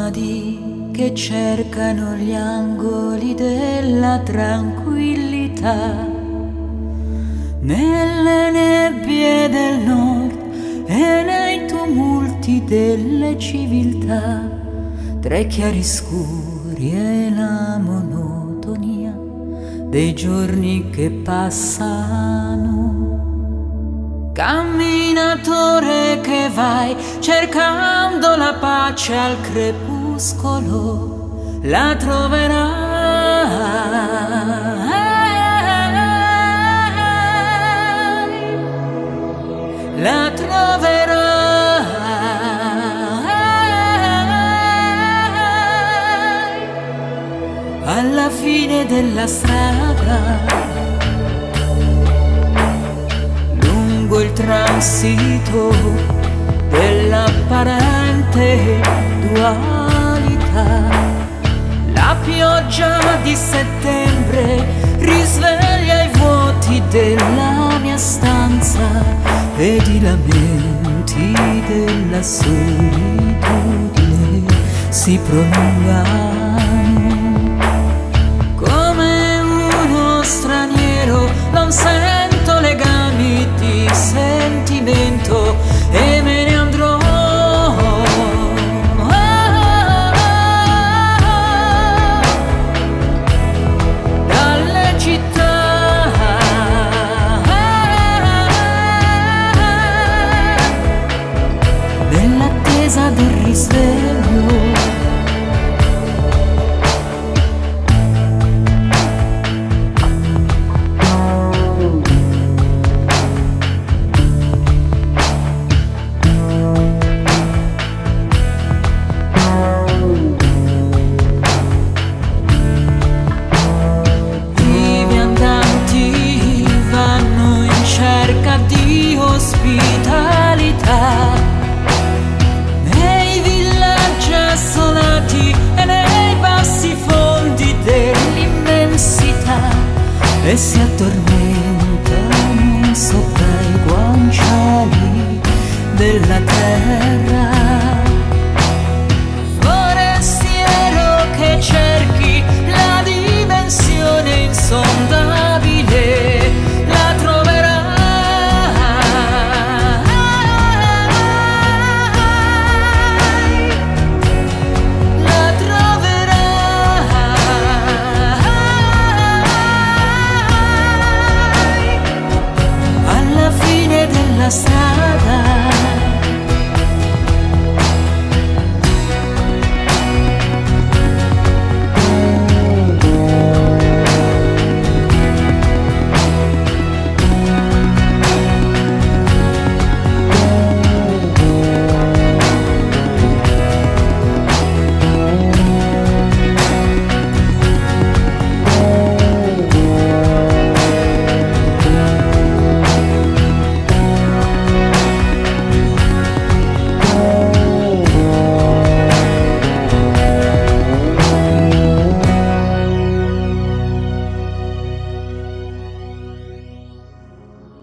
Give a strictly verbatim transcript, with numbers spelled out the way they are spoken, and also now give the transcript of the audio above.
nomadi che cercano gli angoli della tranquillità, nelle nebbie del nord e nei tumulti delle civiltà, tra i chiaroscuri e la monotonia dei giorni che passano. Camminatore che vai cercando la pace al crepuscolo, la troverai, la troverai alla fine della strada, il transito dell'apparente dualità. La pioggia di settembre risveglia i vuoti della mia stanza ed i lamenti della solitudine si prolungano. Come uno straniero non sento legami di sentimento e me ne andrò dalle città, nell'attesa del risveglio